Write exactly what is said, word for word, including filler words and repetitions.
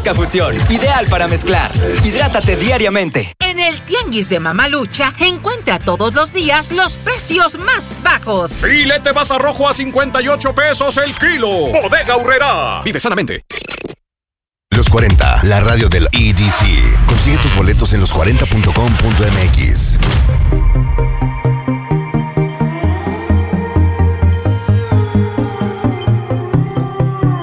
Vodka Fusión, ideal para mezclar. Hidrátate diariamente. En el Tianguis de Mamalucha, encuentra todos los días los precios más bajos. Filete basa rojo a cincuenta y ocho pesos el kilo. Bodega Aurrerá. Vive sanamente. Los cuarenta, la radio del E D C. Consigue tus boletos en los cuarenta punto com punto m x.